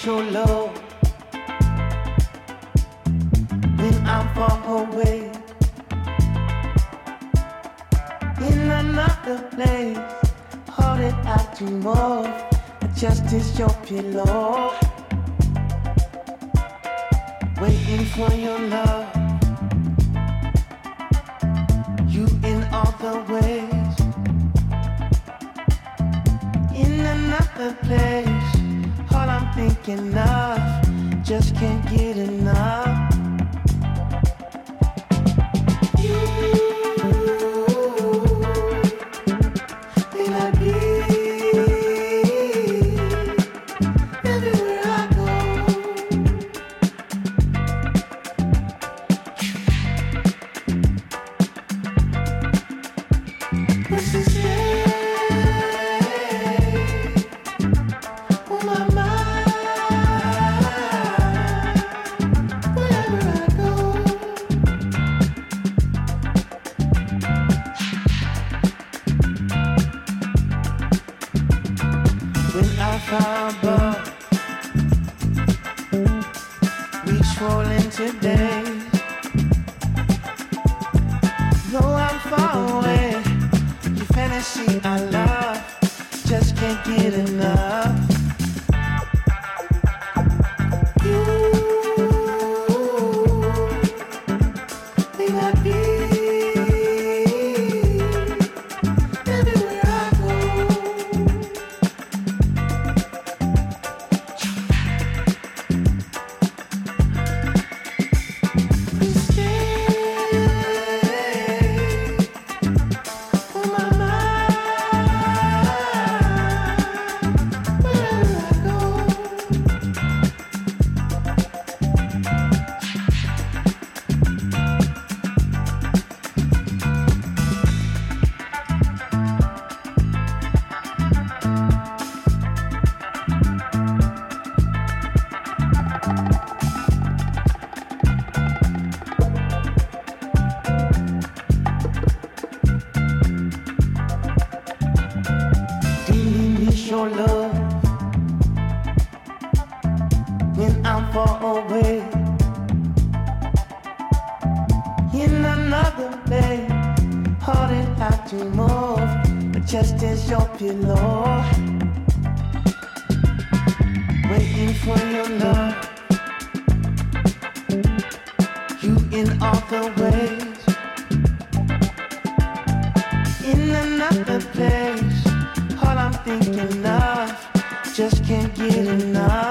your love when I'm far away in another place. All that I dream of, just is your pillow, waiting for your love. You in all the ways, in another place. All I'm thinking of, just can't get enough. Your love when I'm far away in another place. All that I dream of, just as your pillow, waiting for your love. You in all the ways, in another place. All I'm thinking of, just can't get enough.